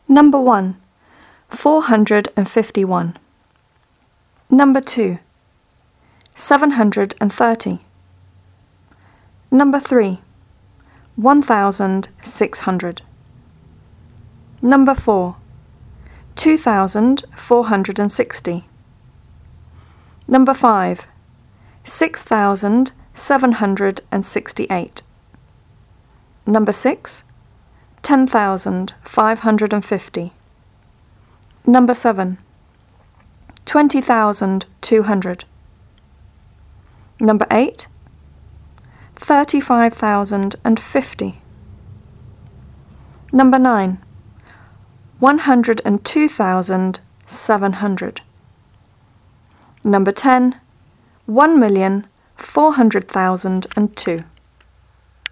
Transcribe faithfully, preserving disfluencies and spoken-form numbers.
Number one, four hundred fifty-one. Number two, seven hundred thirty. Number three, one thousand six hundred. Number four, two thousand four hundred sixty. Number five, six thousand seven hundred sixty-eight. Number six, ten thousand five hundred fifty. Number seven, twenty thousand two hundred. Number eight, thirty-five thousand fifty. Number nine, one hundred two thousand seven hundred. Number ten, one million four hundred thousand two.